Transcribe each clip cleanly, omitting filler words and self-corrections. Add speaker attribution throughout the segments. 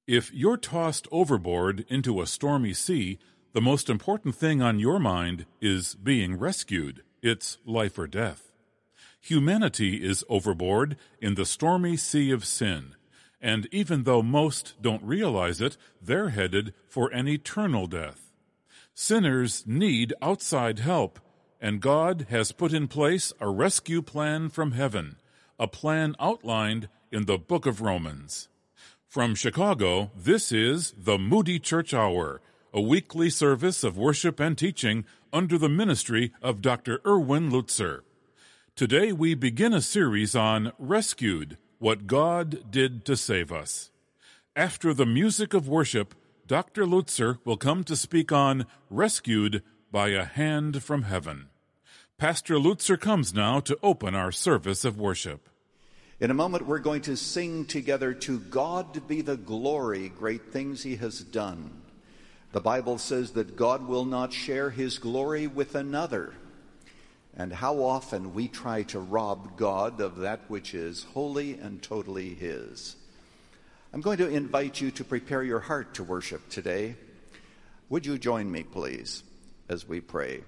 Speaker 1: If you're tossed overboard into a stormy sea, the most important thing on your mind is being rescued. It's life or death. Humanity is overboard in the stormy sea of sin, and even though most don't realize it, they're headed for an eternal death. Sinners need outside help, and God has put in place a rescue plan from heaven, a plan outlined in the book of Romans. From Chicago, this is the Moody Church Hour, a weekly service of worship and teaching under the ministry of Dr. Erwin Lutzer. Today we begin a series on Rescued, What God Did to Save Us. After the music of worship, Dr. Lutzer will come to speak on Rescued by a Hand from Heaven. Pastor Lutzer comes now to open our service of worship.
Speaker 2: In a moment, we're going to sing together, "To God be the glory, great things he has done." The Bible says that God will not share his glory with another. And how often we try to rob God of that which is wholly and totally his. I'm going to invite you to prepare your heart to worship today. Would you join me, please, as we pray?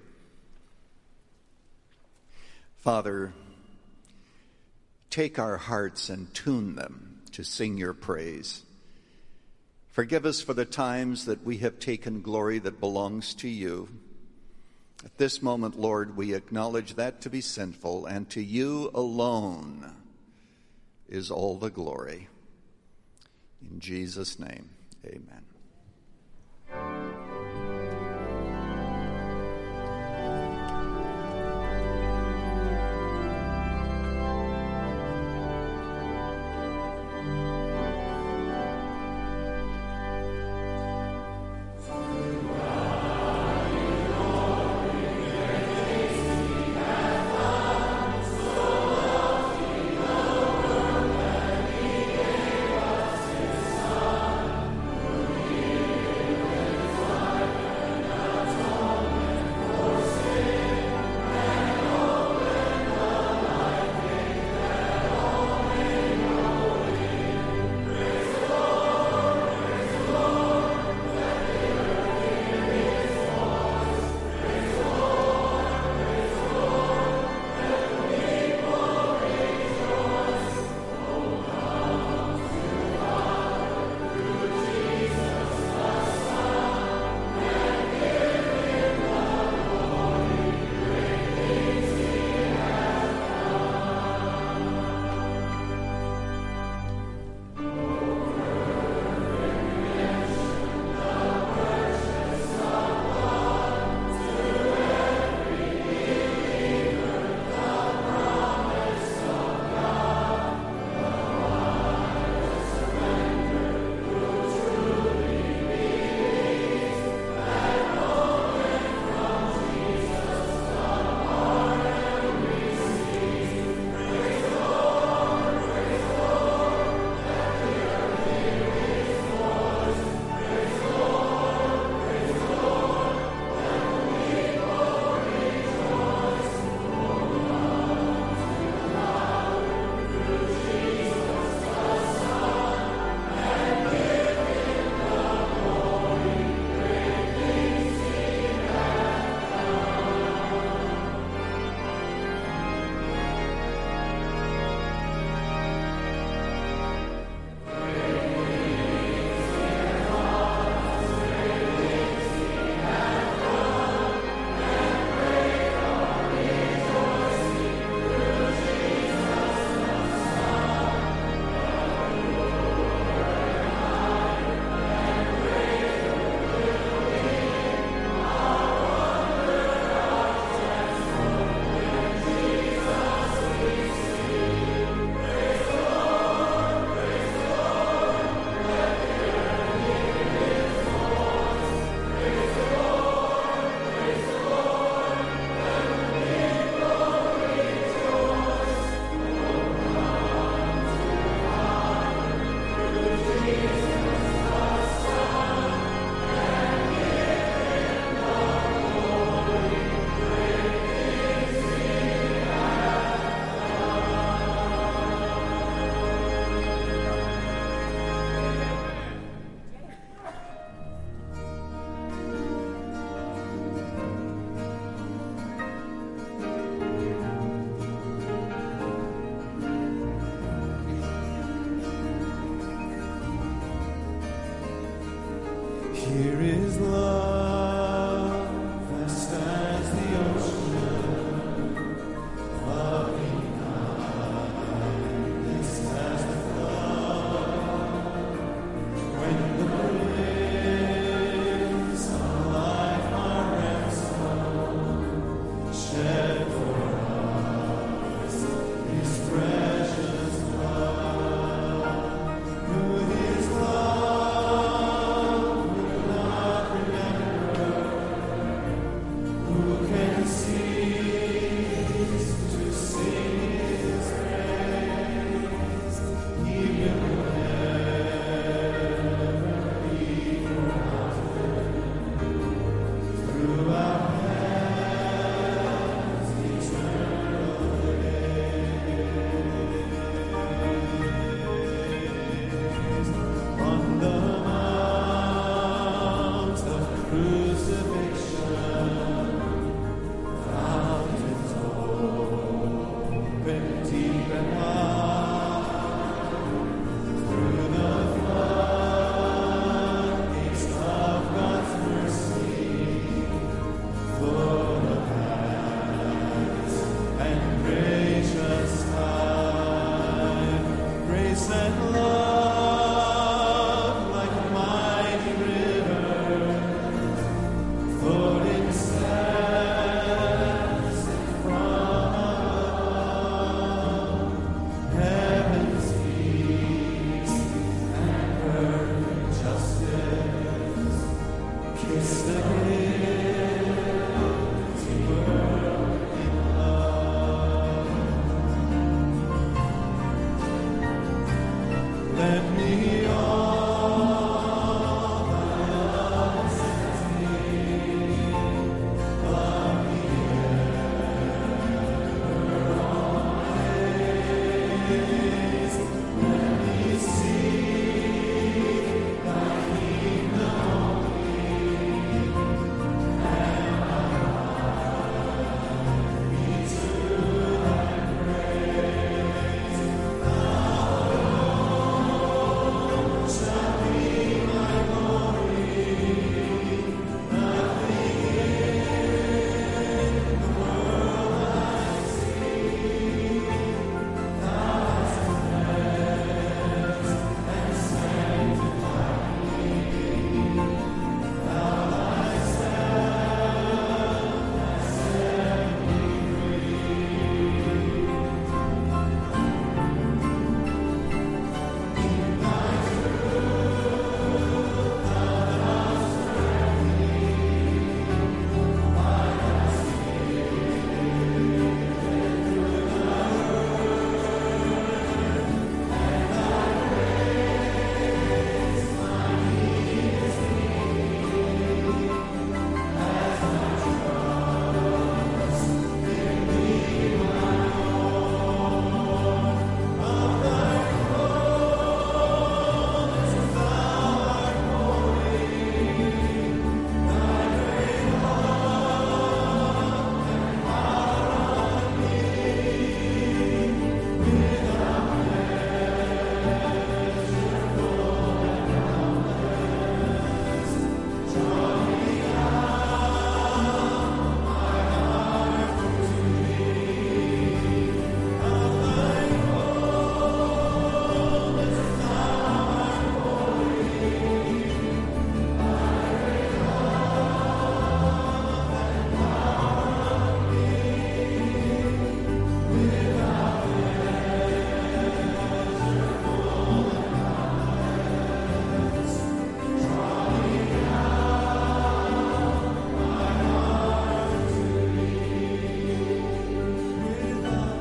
Speaker 2: Father, take our hearts and tune them to sing your praise. Forgive us for the times that we have taken glory that belongs to you. At this moment, Lord, we acknowledge that to be sinful, and to you alone is all the glory. In Jesus' name, amen.
Speaker 3: Here is love, vast as the ocean, loving kindness as the flood. When the winds of life are ransomed, shed for us His precious blood. Good is love, will not remember. Who can cease to sing His praise? He will never be forgotten. Throughout heaven's eternal days. On the mount of crucifixion, fountains open deep and wide. Through the floodgates of God's mercy, full of hands and gracious tide, grace and love like mighty rivers, flowed incessant from above. Heaven's peace and perfect justice kiss the guilty world in love. Let me all thy love sends me, love me ever always. Let me seek thy kingdom only, and my heart be to thy praise. Thou alone shalt be my glory, nothing in the world I see. Thou hast cleansed and sanctified me. Thou thyself hast set me free. In thy truth thou dost direct me, by thy Spirit through the word, and thy grace my need is meet, as I trust in thee, my Lord. Of thy fullness thou art holy, thy great love and power on me, without measure, full and boundless, draw me out my heart to thee. Of thy fullness thou art holy, thy great love and power on me, without measure, full and boundless, draw me out my heart to thee. Without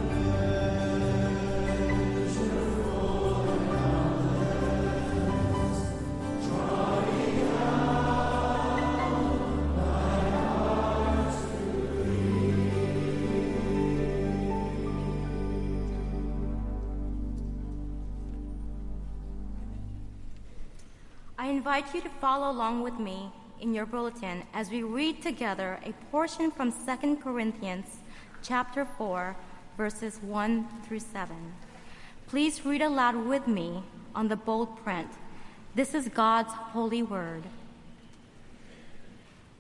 Speaker 3: measure, full and boundless, draw me out my heart to
Speaker 4: I invite you to follow along with me in your bulletin as we read together a portion from 2 Corinthians chapter 4, verses 1 through 7. Please read aloud with me on the bold print. This is God's holy word.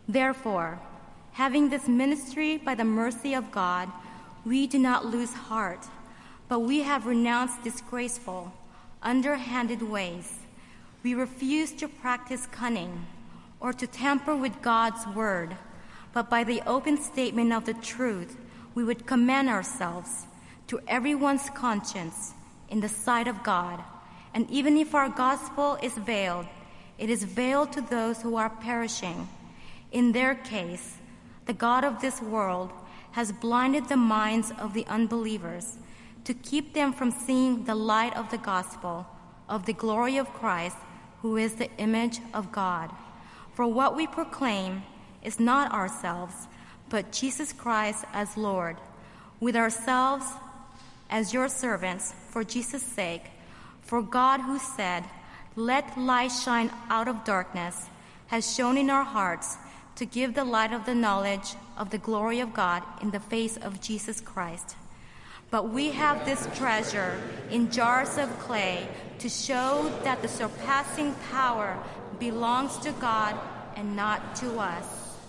Speaker 4: Therefore, having this ministry by the mercy of God, we do not lose heart, but we have renounced disgraceful, underhanded ways. We refuse to practice cunning or to tamper with God's word, but by the open statement of the truth, we would commend ourselves to everyone's conscience in the sight of God. And even if our gospel is veiled, it is veiled to those who are perishing. In their case, the God of this world has blinded the minds of the unbelievers to keep them from seeing the light of the gospel of the glory of Christ, who is the image of God. For what we proclaim is not ourselves, but Jesus Christ as Lord, with ourselves as your servants for Jesus' sake. For God, who said, "Let light shine out of darkness," has shone in our hearts to give the light of the knowledge of the glory of God in the face of Jesus Christ. But we have this treasure in jars of clay to show that the surpassing power belongs to God and not to us.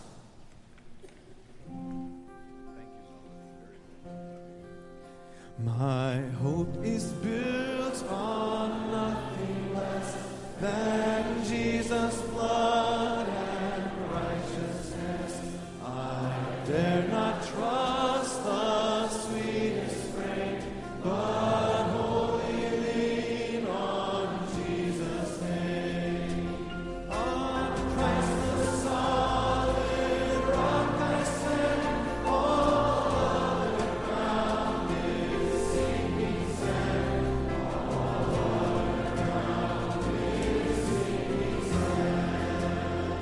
Speaker 3: My hope is built on nothing less than Jesus' blood and righteousness. I dare not trust the sweetest frame, but wholly lean on Jesus' name. On Christ the solid rock I stand, all other ground is sinking sand. All other ground is sinking sand.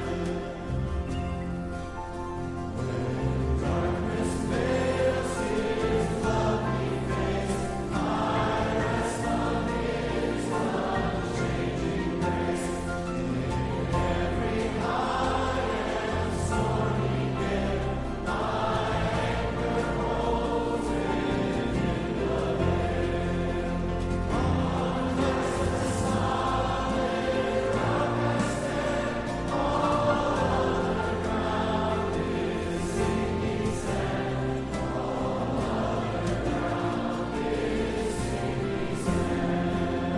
Speaker 3: When darkness veils His lovely face, I rest on His unchanging grace. In every high and stormy gale, my anchor holds within the veil. On Christ the solid rock I stand, all other ground is sinking sand. All other ground is sinking sand.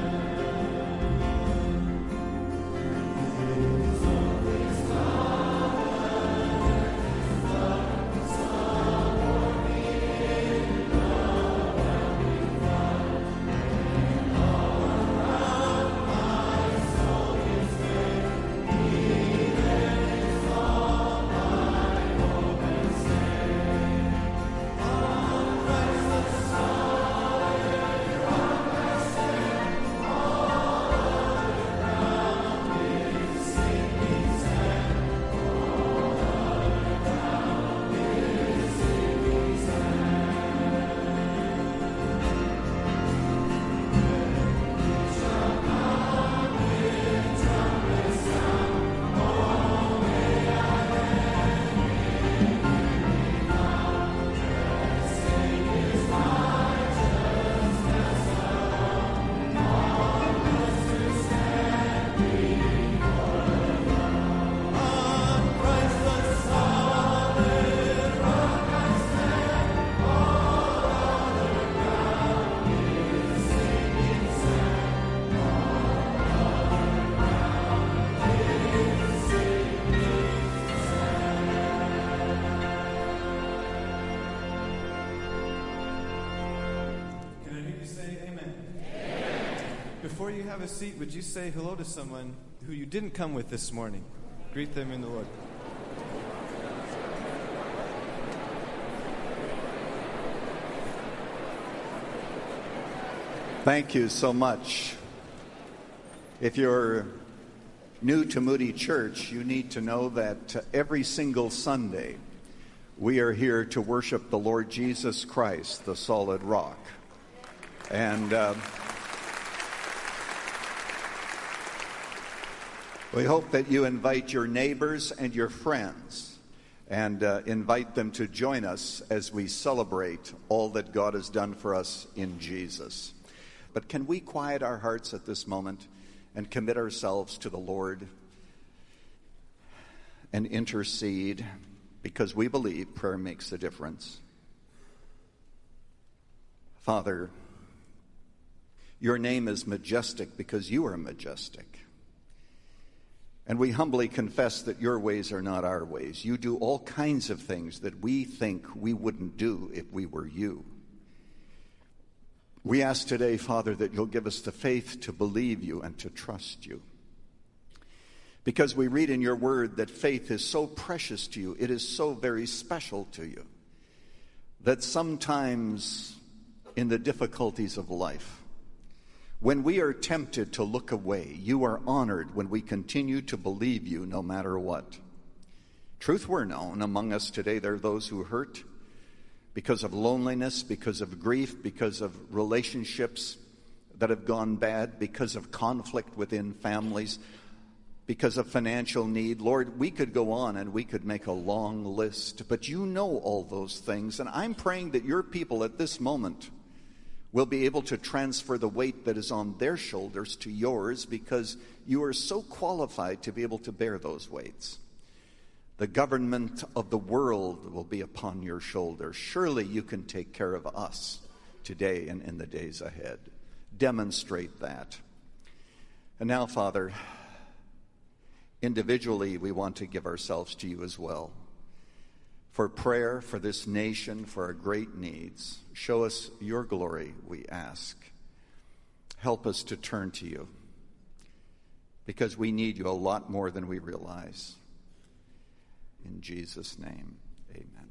Speaker 3: His only star is the sun for me in the whelming flood. All around my soul is made, He then is all my hope and stay. On Christ the solid rock I stand, all other ground is sinking sand. All other ground is sinking sand. He shall come with trumpet sound. Oh, may I then be found, dressing His righteousness alone. All blessed stand before the throne. On Christ the solid rock I stand, all other ground is sinking sand. All other ground is sinking sand. Can I hear you say amen? Before you have a seat, would you say hello to someone who you didn't come with this morning? Greet them in the Lord.
Speaker 2: Thank you so much. If you're new to Moody Church, you need to know that every single Sunday we are here to worship the Lord Jesus Christ, the solid rock. And we hope that you invite your neighbors and your friends and invite them to join us as we celebrate all that God has done for us in Jesus. But can we quiet our hearts at this moment and commit ourselves to the Lord? and intercede, because we believe prayer makes a difference. Father, your name is majestic because you are majestic. And we humbly confess that your ways are not our ways. You do all kinds of things that we think we wouldn't do if we were you. We ask today, Father, that you'll give us the faith to believe you and to trust you. Because we read in your word that faith is so precious to you, it is so very special to you, that sometimes in the difficulties of life, when we are tempted to look away, you are honored when we continue to believe you no matter what. Truth were known, among us today there are those who hurt because of loneliness, because of grief, because of relationships that have gone bad, because of conflict within families, because of financial need. Lord, we could go on and we could make a long list, but you know all those things. And I'm praying that your people at this moment will be able to transfer the weight that is on their shoulders to yours, because you are so qualified to be able to bear those weights. The government of the world will be upon your shoulders. Surely you can take care of us today and in the days ahead. Demonstrate that. And now, Father, individually we want to give ourselves to you as well. For prayer, for this nation, for our great needs. Show us your glory, we ask. Help us to turn to you, because we need you a lot more than we realize. In Jesus' name, amen.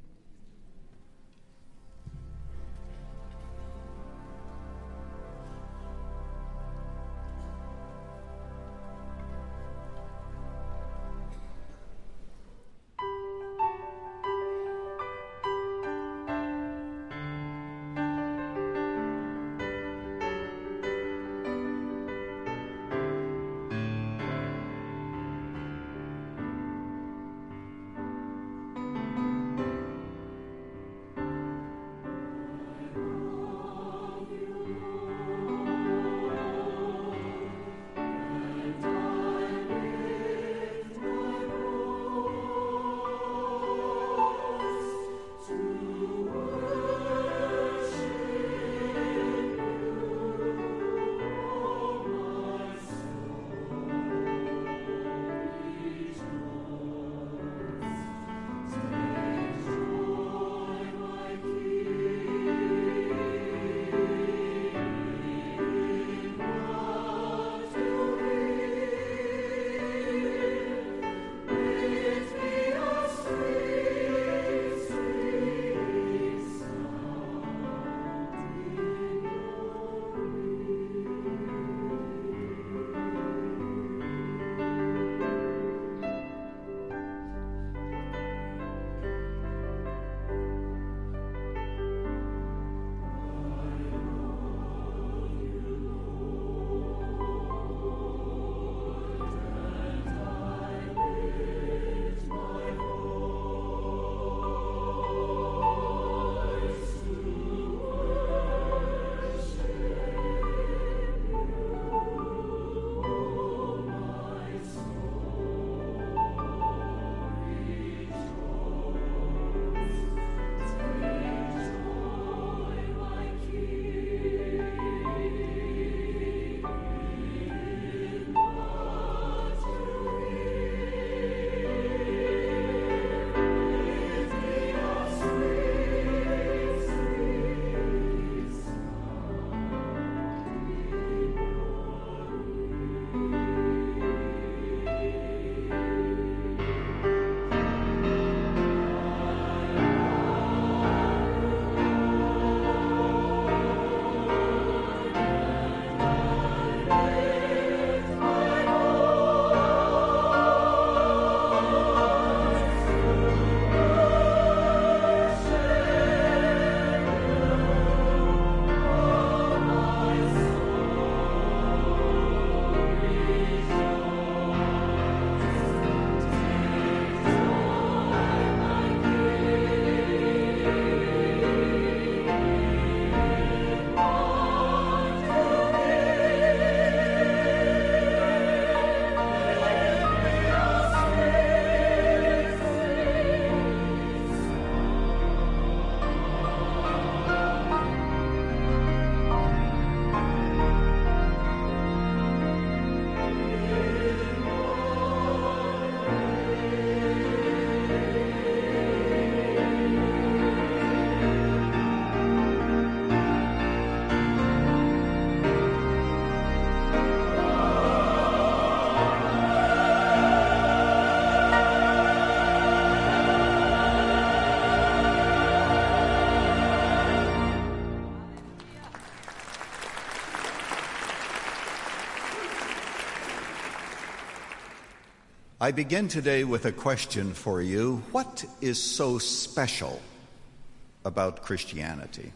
Speaker 2: I begin today with a question for you. What is so special about Christianity?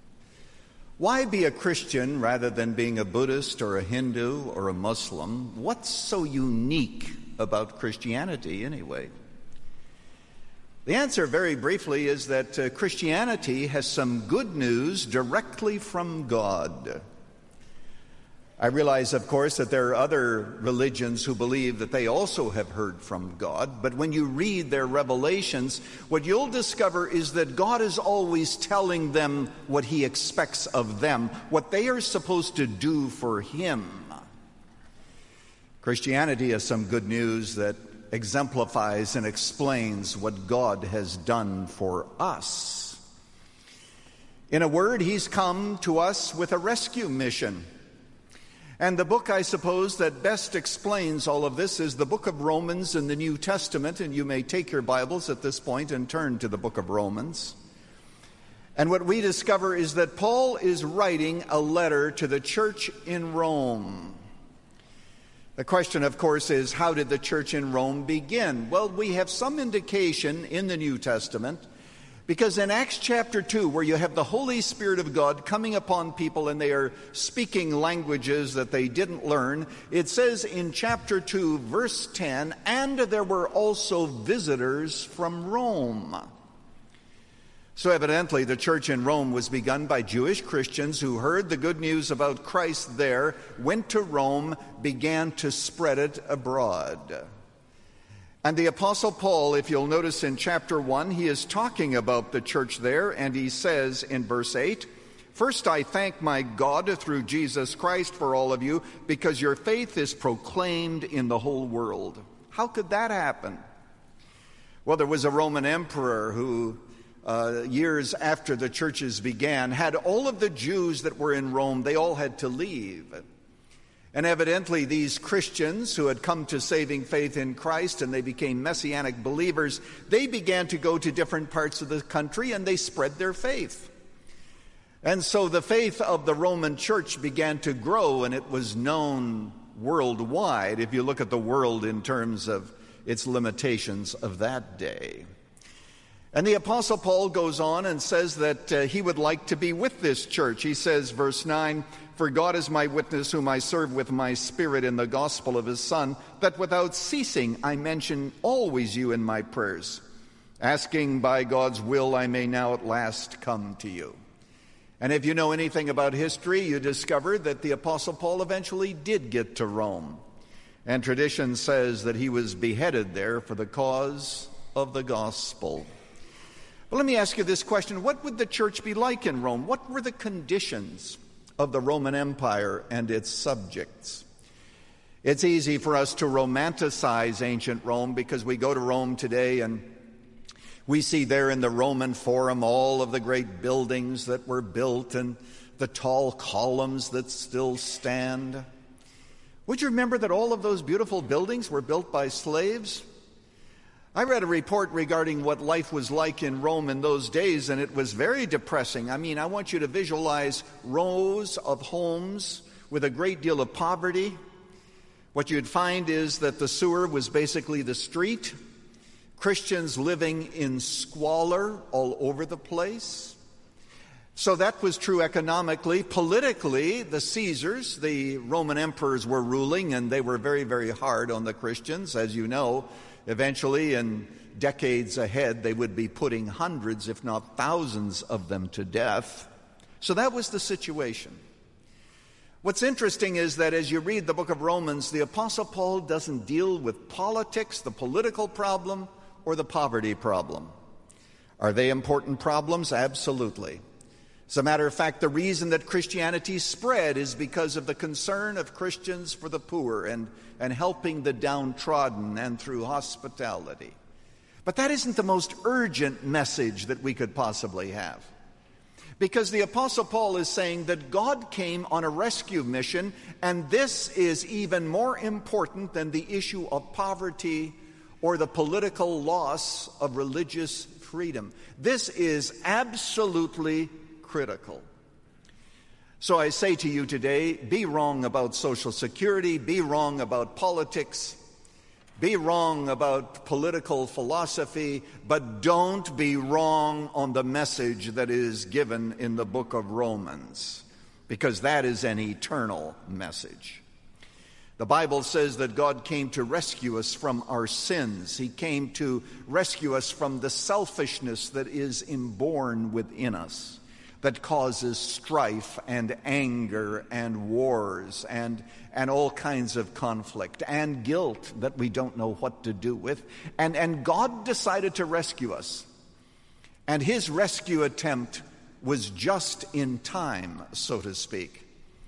Speaker 2: Why be a Christian rather than being a Buddhist or a Hindu or a Muslim? What's so unique about Christianity anyway? The answer, very briefly, is that Christianity has some good news directly from God. I realize, of course, that there are other religions who believe that they also have heard from God, but when you read their revelations, what you'll discover is that God is always telling them what He expects of them, what they are supposed to do for Him. Christianity has some good news that exemplifies and explains what God has done for us. In a word, He's come to us with a rescue mission. And the book, I suppose, that best explains all of this is the book of Romans in the New Testament, and you may take your Bibles at this point and turn to the book of Romans. And what we discover is that Paul is writing a letter to the church in Rome. The question, of course, is how did the church in Rome begin? Well, we have some indication in the New Testament, because in Acts chapter 2, where you have the Holy Spirit of God coming upon people and they are speaking languages that they didn't learn, it says in chapter 2, verse 10, "And there were also visitors from Rome." So evidently the church in Rome was begun by Jewish Christians who heard the good news about Christ there, went to Rome, began to spread it abroad. And the Apostle Paul, if you'll notice in chapter 1, he is talking about the church there, and he says in verse 8, "First I thank my God through Jesus Christ for all of you, because your faith is proclaimed in the whole world." How could that happen? Well, there was a Roman emperor who, years after the churches began, had all of the Jews that were in Rome, they all had to leave. And evidently these Christians who had come to saving faith in Christ and they became Messianic believers, they began to go to different parts of the country and they spread their faith. And so the faith of the Roman church began to grow, and it was known worldwide, if you look at the world in terms of its limitations of that day. And the Apostle Paul goes on and says that he would like to be with this church. He says, verse 9, "For God is my witness, whom I serve with my spirit in the gospel of His Son, that without ceasing I mention always you in my prayers, asking by God's will I may now at last come to you." And if you know anything about history, you discover that the Apostle Paul eventually did get to Rome. And tradition says that he was beheaded there for the cause of the gospel. But let me ask you this question. What would the church be like in Rome? What were the conditions of the Roman Empire and its subjects? It's easy for us to romanticize ancient Rome because we go to Rome today and we see there in the Roman Forum all of the great buildings that were built and the tall columns that still stand. Would you remember that all of those beautiful buildings were built by slaves? I read a report regarding what life was like in Rome in those days, and it was very depressing. I mean, I want you to visualize rows of homes with a great deal of poverty. What you'd find is that the sewer was basically the street, Christians living in squalor all over the place. So that was true economically. Politically, the Caesars, the Roman emperors, were ruling, and they were very, very hard on the Christians, as you know. Eventually, in decades ahead, they would be putting hundreds, if not thousands, of them to death. So that was the situation. What's interesting is that as you read the book of Romans, the Apostle Paul doesn't deal with politics, the political problem, or the poverty problem. Are they important problems? Absolutely. As a matter of fact, the reason that Christianity spread is because of the concern of Christians for the poor and helping the downtrodden and through hospitality. But that isn't the most urgent message that we could possibly have. Because the Apostle Paul is saying that God came on a rescue mission, and this is even more important than the issue of poverty or the political loss of religious freedom. This is absolutely critical. So I say to you today, be wrong about Social Security, be wrong about politics, Be wrong about political philosophy, but don't be wrong on the message that is given in the book of Romans, because that is an eternal message. The Bible says that God came to rescue us from our sins. He came to rescue us from the selfishness that is inborn within us, that causes strife and anger and wars and all kinds of conflict and guilt that we don't know what to do with. And God decided to rescue us. And his rescue attempt was just in time, so to speak.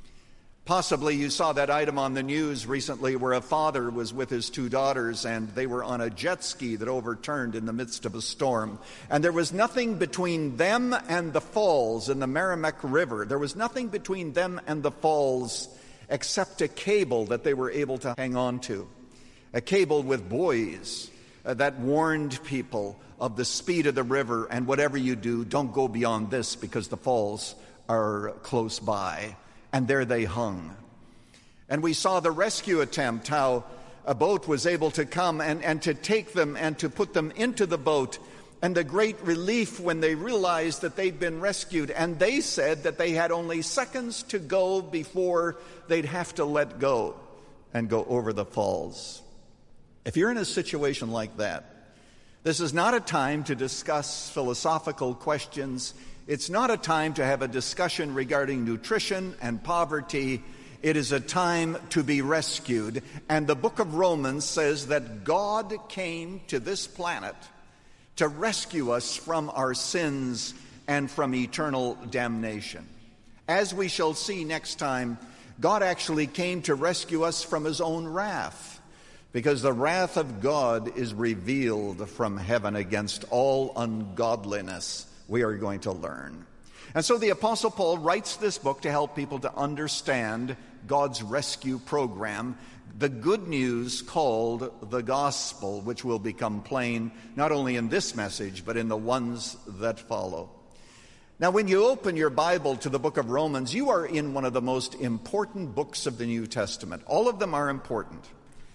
Speaker 2: Possibly you saw that item on the news recently where a father was with his two daughters and they were on a jet ski that overturned in the midst of a storm. And there was nothing between them and the falls in the Merrimack River. There was nothing between them and the falls except a cable that they were able to hang on to. A cable with buoys that warned people of the speed of the river, and whatever you do, don't go beyond this because the falls are close by. And there they hung. And we saw the rescue attempt, how a boat was able to come and to take them and to put them into the boat. And the great relief when they realized that they'd been rescued. And they said that they had only seconds to go before they'd have to let go and go over the falls. If you're in a situation like that, this is not a time to discuss philosophical questions. It's not a time to have a discussion regarding nutrition and poverty. It is a time to be rescued. And the book of Romans says that God came to this planet to rescue us from our sins and from eternal damnation. As we shall see next time, God actually came to rescue us from his own wrath, because the wrath of God is revealed from heaven against all ungodliness. We are going to learn. And so the Apostle Paul writes this book to help people to understand God's rescue program, the good news called the gospel, which will become plain not only in this message, but in the ones that follow. Now, when you open your Bible to the book of Romans, you are in one of the most important books of the New Testament. All of them are important.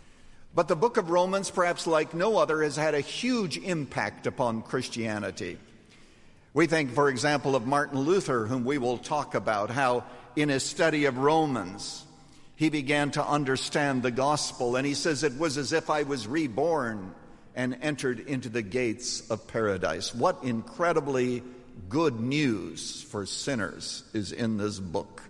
Speaker 2: But the book of Romans, perhaps like no other, has had a huge impact upon Christianity. We think, for example, of Martin Luther, whom we will talk about, how in his study of Romans, he began to understand the gospel. And he says, it was as if I was reborn and entered into the gates of paradise. What incredibly good news for sinners is in this book.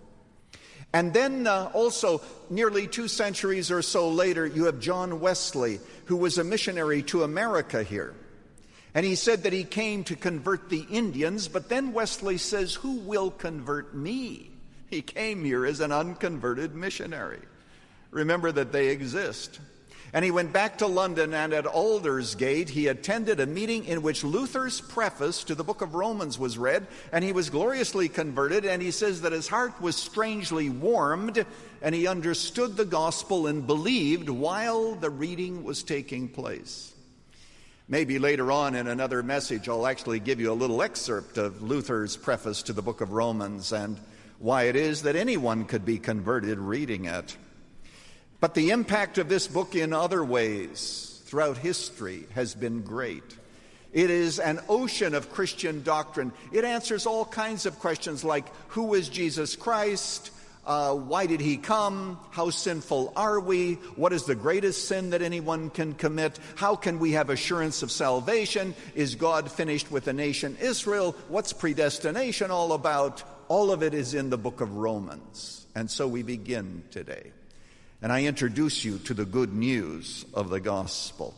Speaker 2: And then also, nearly 2 centuries or so later, you have John Wesley, who was a missionary to America here. And he said that he came to convert the Indians, but then Wesley says, who will convert me? He came here as an unconverted missionary. Remember that they exist. And he went back to London, and at Aldersgate he attended a meeting in which Luther's preface to the book of Romans was read, and he was gloriously converted, and he says that his heart was strangely warmed, and he understood the gospel and believed while the reading was taking place. Maybe later on in another message I'll actually give you a little excerpt of Luther's preface to the book of Romans and why it is that anyone could be converted reading it. But the impact of this book in other ways throughout history has been great. It is an ocean of Christian doctrine. It answers all kinds of questions like, who is Jesus Christ? Why did he come? How sinful are we? What is the greatest sin that anyone can commit? How can we have assurance of salvation? Is God finished with the nation Israel? What's predestination all about? All of it is in the book of Romans. And so we begin today. And I introduce you to the good news of the gospel.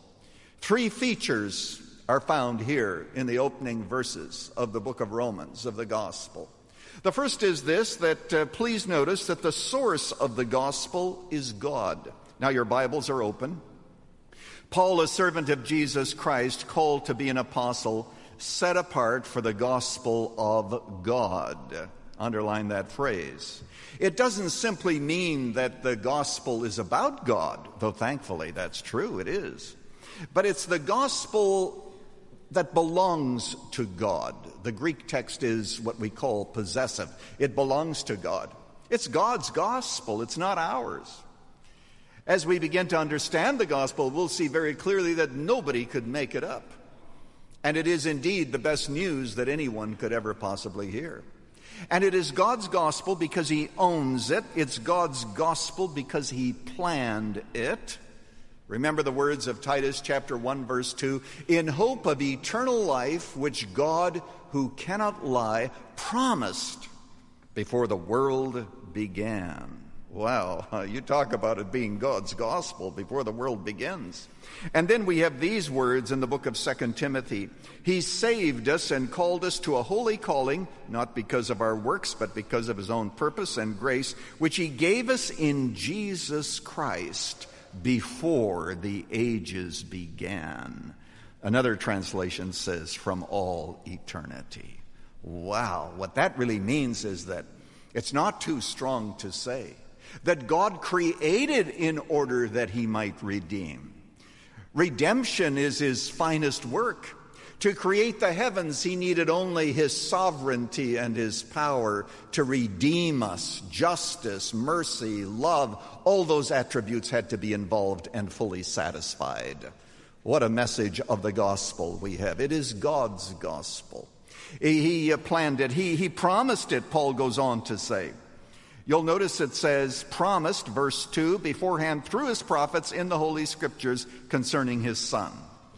Speaker 2: 3 features are found here in the opening verses of the book of Romans, of the gospel. The first is this, that please notice that the source of the gospel is God. Now your Bibles are open. Paul, a servant of Jesus Christ, called to be an apostle, set apart for the gospel of God. Underline that phrase. It doesn't simply mean that the gospel is about God, though thankfully that's true, it is. But it's the gospel that belongs to God. The Greek text is what we call possessive. It belongs to God. It's God's gospel. It's not ours. As we begin to understand the gospel, we'll see very clearly that nobody could make it up. And it is indeed the best news that anyone could ever possibly hear. And it is God's gospel because he owns it. It's God's gospel because he planned it. Remember the words of Titus chapter 1, verse 2, in hope of eternal life, which God, who cannot lie, promised before the world began. Wow, you talk about it being God's gospel before the world begins. And then we have these words in the book of 2 Timothy. He saved us and called us to a holy calling, not because of our works, but because of his own purpose and grace, which he gave us in Jesus Christ before the ages began. Another translation says, from all eternity. Wow, what that really means is that it's not too strong to say that God created in order that he might redeem. Redemption is his finest work. To create the heavens, he needed only his sovereignty and his power to redeem us. Justice, mercy, love, all those attributes had to be involved and fully satisfied. What a message of the gospel we have. It is God's gospel. He planned it. He promised it, Paul goes on to say. You'll notice it says, promised, verse 2, beforehand through his prophets in the Holy Scriptures concerning his Son.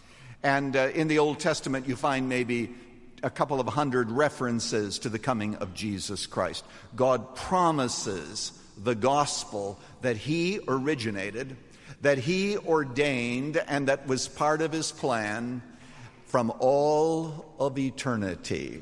Speaker 2: And in the Old Testament, you find maybe a couple of hundred references to the coming of Jesus Christ. God promises the gospel that he originated, that he ordained, and that was part of his plan from all of eternity.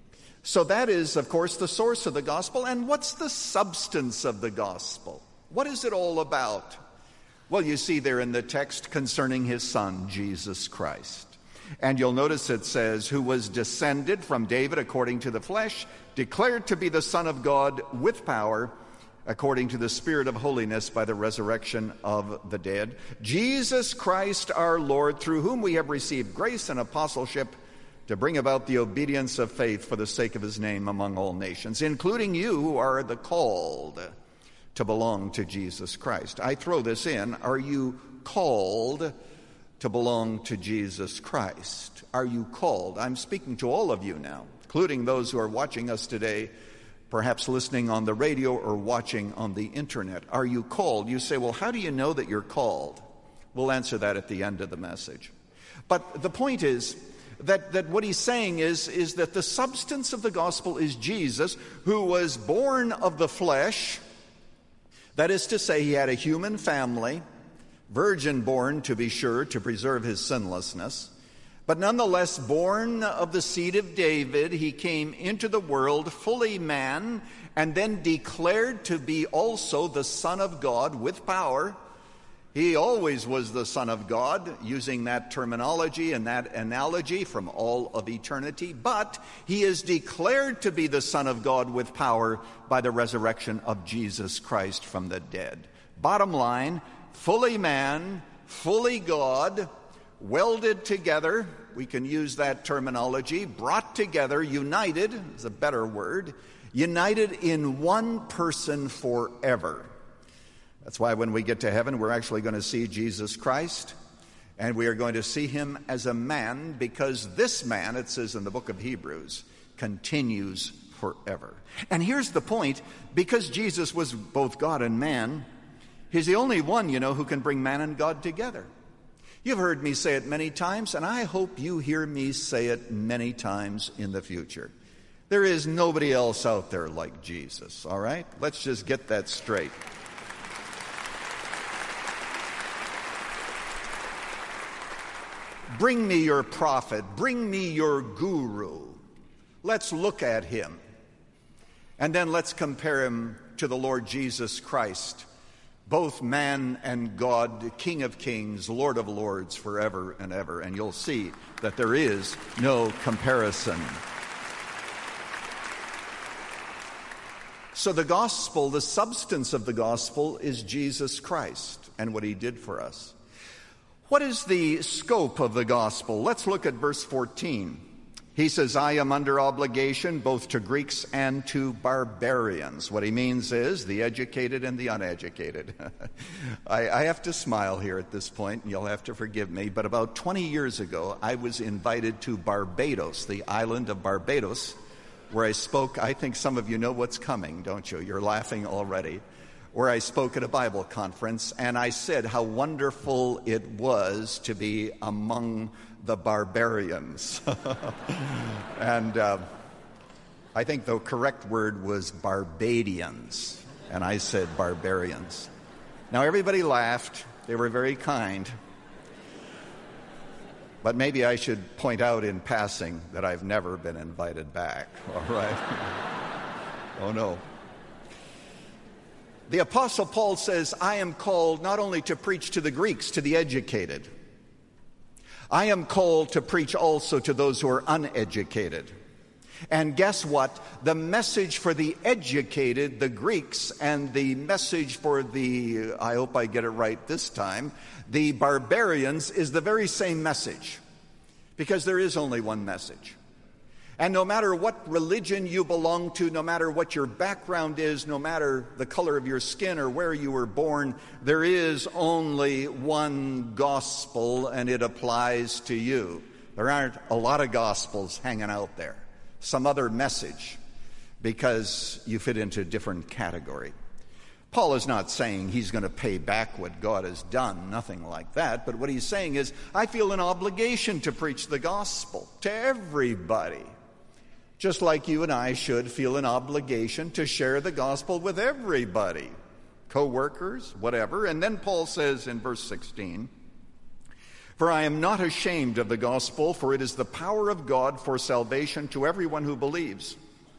Speaker 2: So that is, of course, the source of the gospel. And what's the substance of the gospel? What is it all about? Well, you see there in the text concerning his Son, Jesus Christ. And you'll notice it says, who was descended from David according to the flesh, declared to be the Son of God with power, according to the Spirit of holiness by the resurrection of the dead. Jesus Christ our Lord, through whom we have received grace and apostleship, to bring about the obedience of faith for the sake of his name among all nations, including you who are the called to belong to Jesus Christ. I throw this in. Are you called to belong to Jesus Christ? Are you called? I'm speaking to all of you now, including those who are watching us today, perhaps listening on the radio or watching on the internet. Are you called? You say, well, how do you know that you're called? We'll answer that at the end of the message. But the point is, that what he's saying is that the substance of the gospel is Jesus, who was born of the flesh. That is to say, he had a human family, virgin born to be sure, to preserve his sinlessness. But nonetheless, born of the seed of David, he came into the world fully man, and then declared to be also the Son of God with power. He always was the Son of God, using that terminology and that analogy from all of eternity. But he is declared to be the Son of God with power by the resurrection of Jesus Christ from the dead. Bottom line, fully man, fully God, welded together. We can use that terminology. Brought together, united is a better word. United in one person forever. That's why when we get to heaven, we're actually going to see Jesus Christ, and we are going to see him as a man, because this man, it says in the book of Hebrews, continues forever. And here's the point, because Jesus was both God and man, he's the only one, who can bring man and God together. You've heard me say it many times, and I hope you hear me say it many times in the future. There is nobody else out there like Jesus, all right? Let's just get that straight. Bring me your prophet. Bring me your guru. Let's look at him. And then let's compare him to the Lord Jesus Christ, both man and God, King of kings, Lord of lords, forever and ever. And you'll see that there is no comparison. So the gospel, the substance of the gospel, is Jesus Christ and what he did for us. What is the scope of the gospel? Let's look at verse 14. He says, I am under obligation both to Greeks and to barbarians. What he means is the educated and the uneducated. I have to smile here at this point, and you'll have to forgive me, but about 20 years ago, I was invited to Barbados, the island of Barbados, where I spoke. I think some of you know what's coming, don't you? You're laughing already. Where I spoke at a Bible conference, and I said how wonderful it was to be among the barbarians. And I think the correct word was Barbadians, and I said barbarians. Now everybody laughed. They were very kind. But maybe I should point out in passing that I've never been invited back, all right? Oh, no. The Apostle Paul says, I am called not only to preach to the Greeks, to the educated. I am called to preach also to those who are uneducated. And guess what? The message for the educated, the Greeks, and the message for the, I hope I get it right this time, the barbarians is the very same message. Because there is only one message. And no matter what religion you belong to, no matter what your background is, no matter the color of your skin or where you were born, there is only one gospel, and it applies to you. There aren't a lot of gospels hanging out there. Some other message, because you fit into a different category. Paul is not saying he's going to pay back what God has done, nothing like that. But what he's saying is, I feel an obligation to preach the gospel to everybody. Just like you and I should feel an obligation to share the gospel with everybody, co-workers, whatever. And then Paul says in verse 16, for I am not ashamed of the gospel, for it is the power of God for salvation to everyone who believes,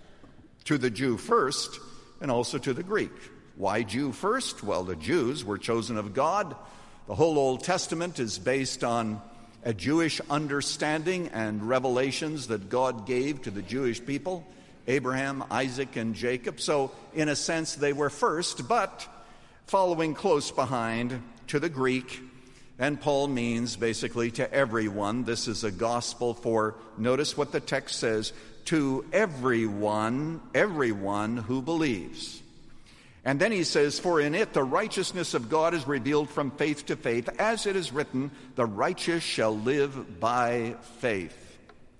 Speaker 2: to the Jew first, and also to the Greek. Why Jew first? Well, the Jews were chosen of God. The whole Old Testament is based on a Jewish understanding and revelations that God gave to the Jewish people, Abraham, Isaac, and Jacob. So, in a sense, they were first, but following close behind to the Greek. And Paul means basically to everyone. This is a gospel for, notice what the text says, to everyone who believes. And then he says, for in it the righteousness of God is revealed from faith to faith, as it is written, the righteous shall live by faith.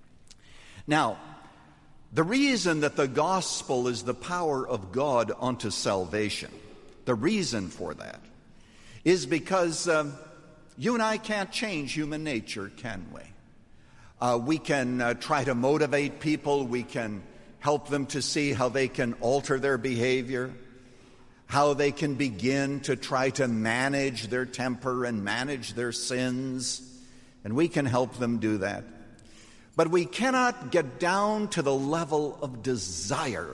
Speaker 2: Now, the reason that the gospel is the power of God unto salvation, the reason for that, is because you and I can't change human nature, can we? We can try to motivate people. We can help them to see how they can alter their behavior, how they can begin to try to manage their temper and manage their sins, and we can help them do that. But we cannot get down to the level of desire.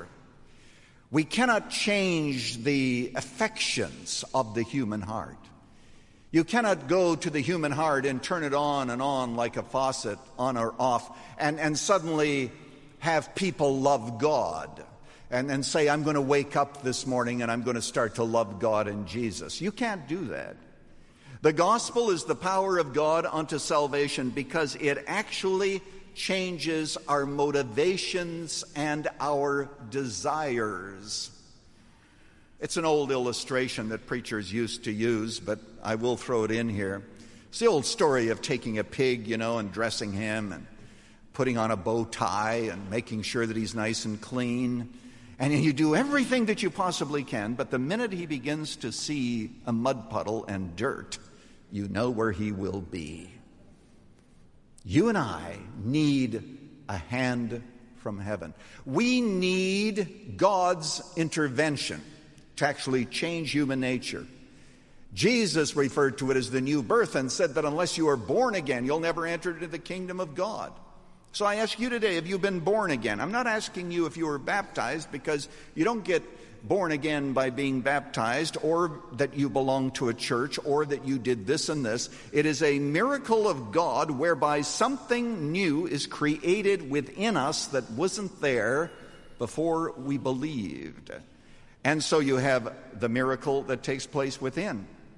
Speaker 2: We cannot change the affections of the human heart. You cannot go to the human heart and turn it on and on like a faucet, on or off, and suddenly have people love God. And say, I'm going to wake up this morning and I'm going to start to love God and Jesus. You can't do that. The gospel is the power of God unto salvation because it actually changes our motivations and our desires. It's an old illustration that preachers used to use, but I will throw it in here. It's the old story of taking a pig, and dressing him and putting on a bow tie and making sure that he's nice and clean. And you do everything that you possibly can, but the minute he begins to see a mud puddle and dirt, you know where he will be. You and I need a hand from heaven. We need God's intervention to actually change human nature. Jesus referred to it as the new birth and said that unless you are born again, you'll never enter into the kingdom of God. So I ask you today, have you been born again? I'm not asking you if you were baptized, because you don't get born again by being baptized, or that you belong to a church, or that you did this and this. It is a miracle of God whereby something new is created within us that wasn't there before we believed. And so you have the miracle that takes place within.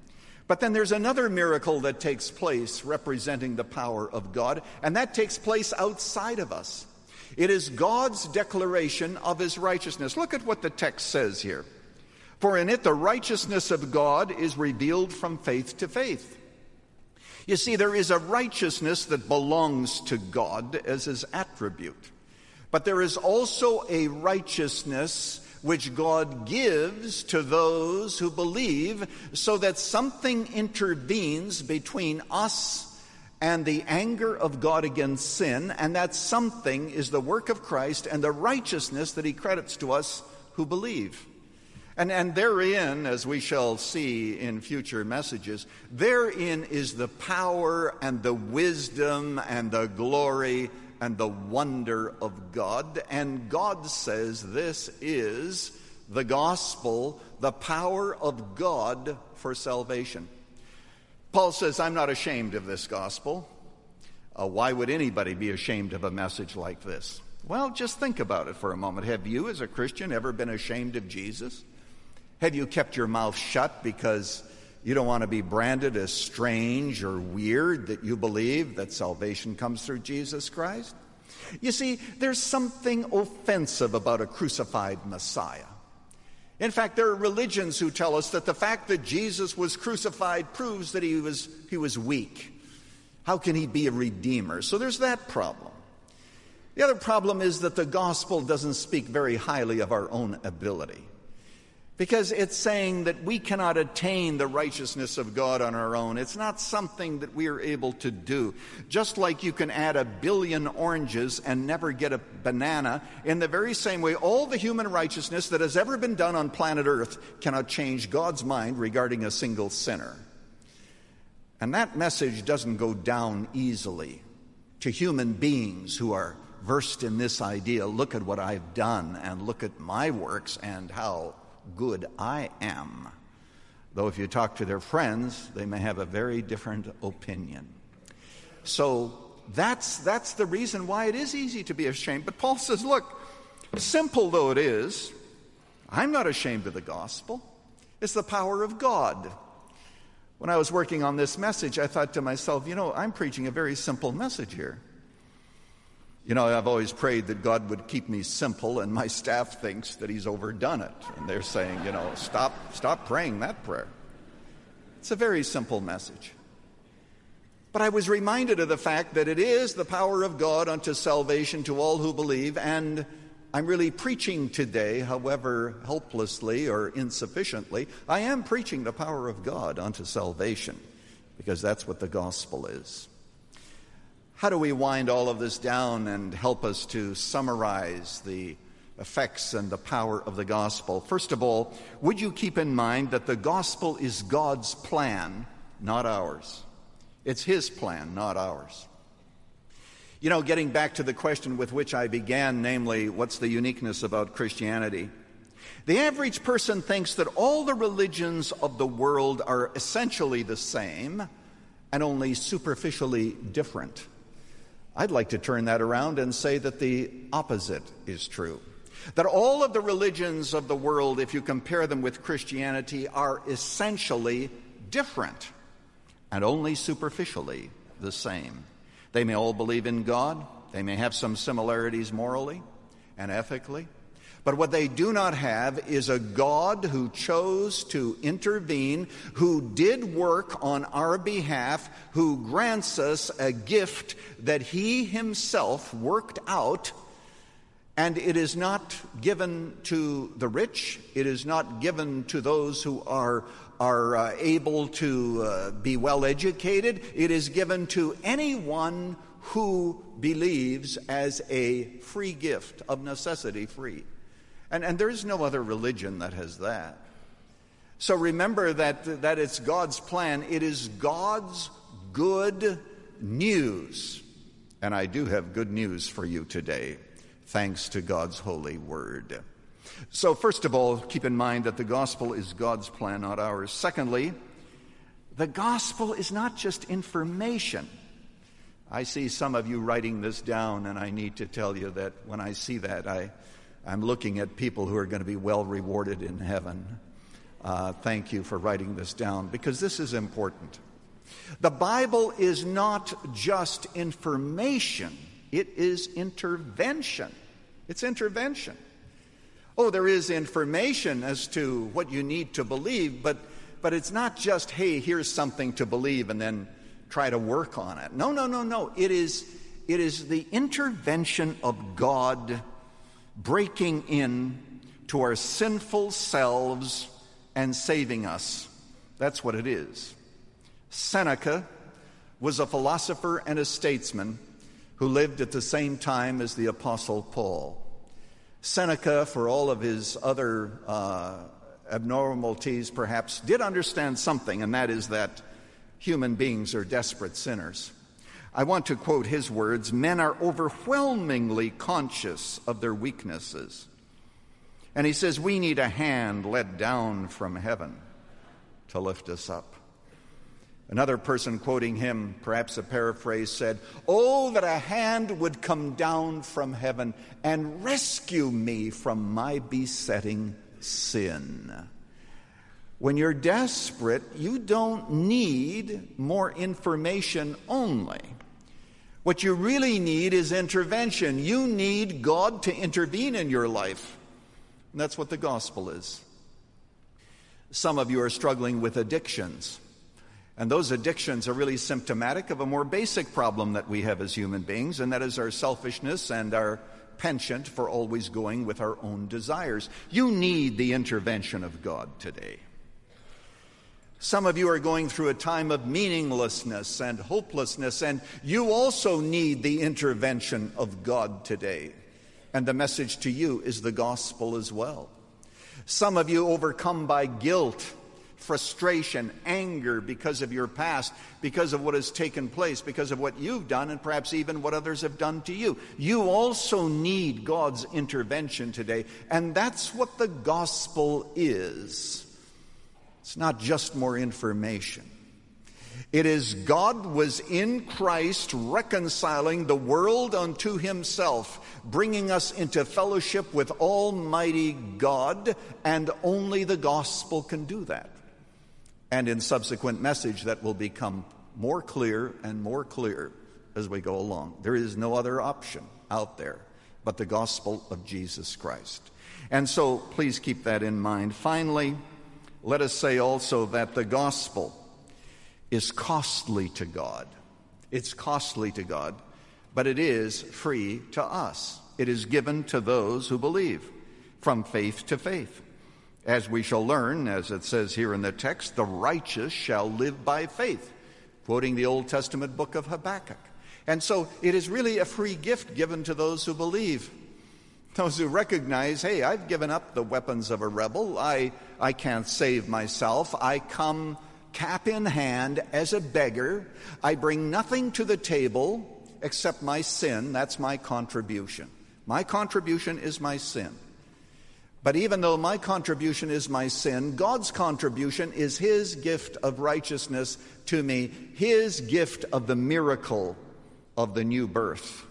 Speaker 2: But then there's another miracle that takes place representing the power of God, and that takes place outside of us. It is God's declaration of his righteousness. Look at what the text says here. For in it the righteousness of God is revealed from faith to faith. You see, there is a righteousness that belongs to God as his attribute. But there is also a righteousness which God gives to those who believe, so that something intervenes between us and the anger of God against sin, and that something is the work of Christ and the righteousness that he credits to us who believe. And therein, as we shall see in future messages, therein is the power and the wisdom and the glory and the wonder of God. And God says this is the gospel, the power of God for salvation. Paul says, I'm not ashamed of this gospel. Why would anybody be ashamed of a message like this? Well, just think about it for a moment. Have you, as a Christian, ever been ashamed of Jesus? Have you kept your mouth shut because you don't want to be branded as strange or weird that you believe that salvation comes through Jesus Christ? You see, there's something offensive about a crucified Messiah. In fact, there are religions who tell us that the fact that Jesus was crucified proves that he was weak. How can he be a redeemer? So there's that problem. The other problem is that the gospel doesn't speak very highly of our own ability, because it's saying that we cannot attain the righteousness of God on our own. It's not something that we are able to do. Just like you can add 1 billion oranges and never get a banana, in the very same way, all the human righteousness that has ever been done on planet Earth cannot change God's mind regarding a single sinner. And that message doesn't go down easily to human beings who are versed in this idea. Look at what I've done, and look at my works and how good I am. Though if you talk to their friends, they may have a very different opinion. So that's the reason why it is easy to be ashamed. But Paul says, look, simple though it is, I'm not ashamed of the gospel. It's the power of God. When I was working on this message, I thought to myself, I'm preaching a very simple message here. I've always prayed that God would keep me simple, and my staff thinks that he's overdone it. And they're saying, stop praying that prayer. It's a very simple message. But I was reminded of the fact that it is the power of God unto salvation to all who believe, and I'm really preaching today, however helplessly or insufficiently, I am preaching the power of God unto salvation, because that's what the gospel is. How do we wind all of this down and help us to summarize the effects and the power of the gospel? First of all, would you keep in mind that the gospel is God's plan, not ours. It's his plan, not ours. Getting back to the question with which I began, namely, what's the uniqueness about Christianity? The average person thinks that all the religions of the world are essentially the same and only superficially different. I'd like to turn that around and say that the opposite is true. That all of the religions of the world, if you compare them with Christianity, are essentially different and only superficially the same. They may all believe in God. They may have some similarities morally and ethically. But what they do not have is a God who chose to intervene, who did work on our behalf, who grants us a gift that he himself worked out. And it is not given to the rich. It is not given to those who are able to be well educated. It is given to anyone who believes as a free gift, of necessity free. And there is no other religion that has that. So remember that it's God's plan. It is God's good news. And I do have good news for you today, thanks to God's holy word. So first of all, keep in mind that the gospel is God's plan, not ours. Secondly, the gospel is not just information. I see some of you writing this down, and I need to tell you that when I see that, I'm looking at people who are going to be well rewarded in heaven. Thank you for writing this down, because this is important. The Bible is not just information, it is intervention. It's intervention. Oh, there is information as to what you need to believe, but it's not just, hey, here's something to believe and then try to work on it. No. It is the intervention of God breaking in to our sinful selves and saving us. That's what it is. Seneca was a philosopher and a statesman who lived at the same time as the Apostle Paul. Seneca, for all of his other abnormalities perhaps, did understand something, and that is that human beings are desperate sinners. I want to quote his words: "Men are overwhelmingly conscious of their weaknesses." And he says, we need a hand let down from heaven to lift us up. Another person quoting him, perhaps a paraphrase, said, "Oh, that a hand would come down from heaven and rescue me from my besetting sin." When you're desperate, you don't need more information only. What you really need is intervention. You need God to intervene in your life. And that's what the gospel is. Some of you are struggling with addictions. And those addictions are really symptomatic of a more basic problem that we have as human beings, and that is our selfishness and our penchant for always going with our own desires. You need the intervention of God today. Some of you are going through a time of meaninglessness and hopelessness, and you also need the intervention of God today. And the message to you is the gospel as well. Some of you overcome by guilt, frustration, anger because of your past, because of what has taken place, because of what you've done, and perhaps even what others have done to you. You also need God's intervention today, and that's what the gospel is. It's not just more information. It is God was in Christ reconciling the world unto himself, bringing us into fellowship with Almighty God, and only the gospel can do that. And in subsequent message that will become more clear and more clear as we go along. There is no other option out there but the gospel of Jesus Christ. And so please keep that in mind. Finally, let us say also that the gospel is costly to God. It's costly to God, but it is free to us. It is given to those who believe, from faith to faith. As we shall learn, as it says here in the text, the righteous shall live by faith, quoting the Old Testament book of Habakkuk. And so it is really a free gift given to those who believe, those who recognize, hey, I've given up the weapons of a rebel. I can't save myself. I come cap in hand as a beggar. I bring nothing to the table except my sin. That's my contribution. My contribution is my sin. But even though my contribution is my sin, God's contribution is his gift of righteousness to me, his gift of the miracle of the new birth.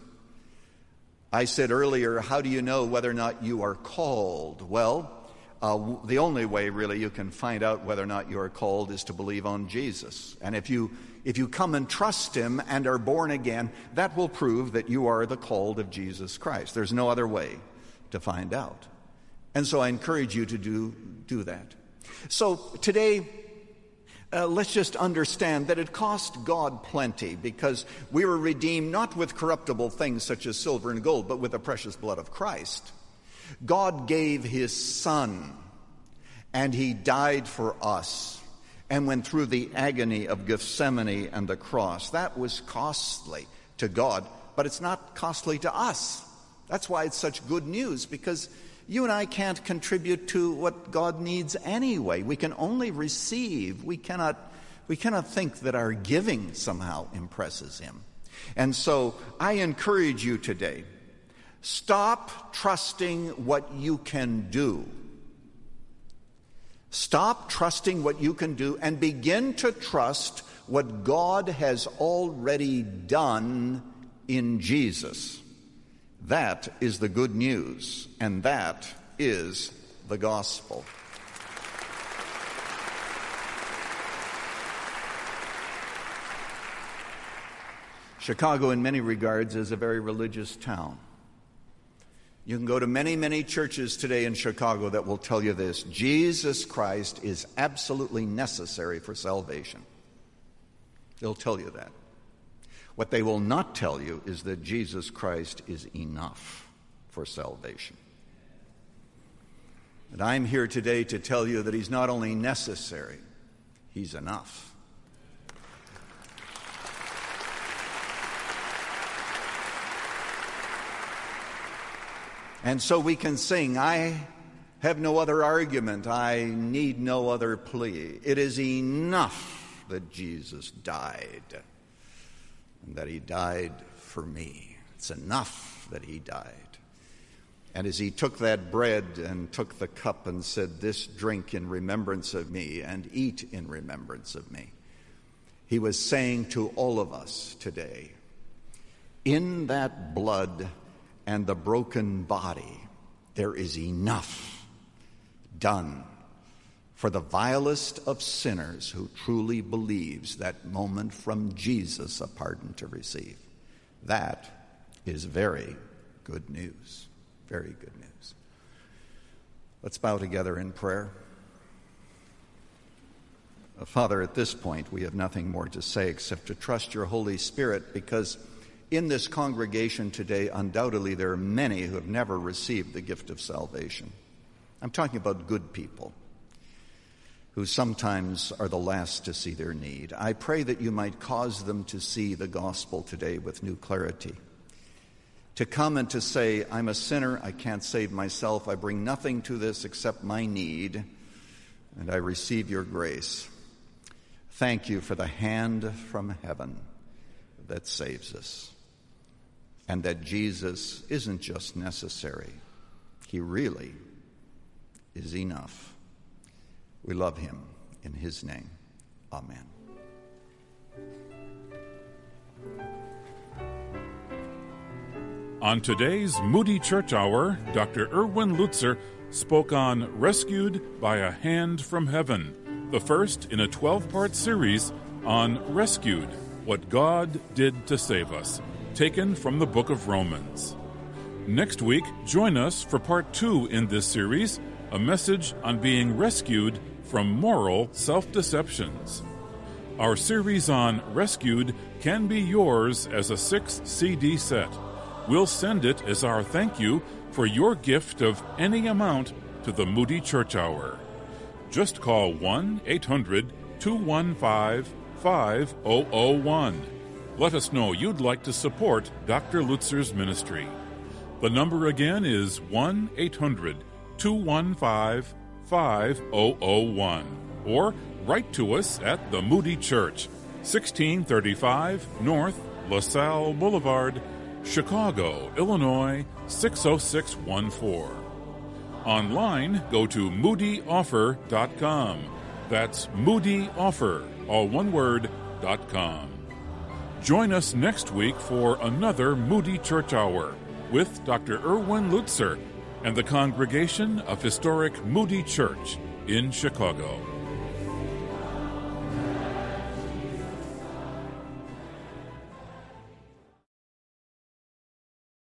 Speaker 2: I said earlier, how do you know whether or not you are called? Well, the only way really you can find out whether or not you are called is to believe on Jesus. And if you come and trust him and are born again, that will prove that you are the called of Jesus Christ. There's no other way to find out. And so I encourage you to do that. So today, let's just understand that it cost God plenty, because we were redeemed not with corruptible things such as silver and gold, but with the precious blood of Christ. God gave his Son, and he died for us, and went through the agony of Gethsemane and the cross. That was costly to God, but it's not costly to us. That's why it's such good news, because you and I can't contribute to what God needs anyway. We can only receive. We cannot think that our giving somehow impresses him. And so I encourage you today, stop trusting what you can do. Stop trusting what you can do and begin to trust what God has already done in Jesus. That is the good news, and that is the gospel. Chicago, in many regards, is a very religious town. You can go to many, many churches today in Chicago that will tell you this: Jesus Christ is absolutely necessary for salvation. They'll tell you that. What they will not tell you is that Jesus Christ is enough for salvation. And I'm here today to tell you that he's not only necessary, he's enough. And so we can sing, I have no other argument, I need no other plea. It is enough that Jesus died, and that he died for me. It's enough that he died. And as he took that bread and took the cup and said, this drink in remembrance of me and eat in remembrance of me, he was saying to all of us today, in that blood and the broken body, there is enough done for the vilest of sinners who truly believes that moment from Jesus a pardon to receive. That is very good news. Very good news. Let's bow together in prayer. Father, at this point, we have nothing more to say except to trust your Holy Spirit, because in this congregation today, undoubtedly there are many who have never received the gift of salvation. I'm talking about good people who sometimes are the last to see their need. I pray that you might cause them to see the gospel today with new clarity, to come and to say, I'm a sinner, I can't save myself, I bring nothing to this except my need, and I receive your grace. Thank you for the hand from heaven that saves us, and that Jesus isn't just necessary, he really is enough. We love him. In his name, amen.
Speaker 1: On today's Moody Church Hour, Dr. Erwin Lutzer spoke on Rescued by a Hand from Heaven, the first in a 12-part series on Rescued, What God Did to Save Us, taken from the book of Romans. Next week, join us for part 2 in this series, a message on being rescued from moral self-deceptions. Our series on Rescued can be yours as a 6-CD set. We'll send it as our thank you for your gift of any amount to the Moody Church Hour. Just call 1-800-215-5001. Let us know you'd like to support Dr. Lutzer's ministry. The number again is 1-800-215-5001. Or write to us at the Moody Church, 1635 North LaSalle Boulevard, Chicago, Illinois, 60614. Online, go to moodyoffer.com. That's moodyoffer, all one word, .com. Join us next week for another Moody Church Hour with Dr. Erwin Lutzer and the congregation of historic Moody Church in Chicago.